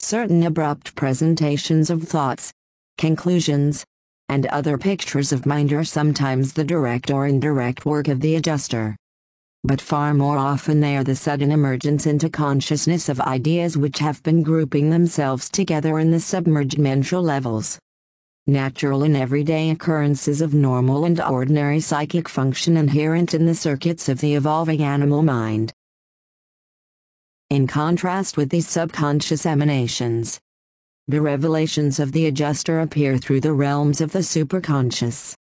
certain abrupt presentations of thoughts, conclusions, and other pictures of mind are sometimes the direct or indirect work of the adjuster. But far more often they are the sudden emergence into consciousness of ideas which have been grouping themselves together in the submerged mental levels. Natural and everyday occurrences of normal and ordinary psychic function inherent in the circuits of the evolving animal mind. In contrast with these subconscious emanations, the revelations of the adjuster appear through the realms of the superconscious.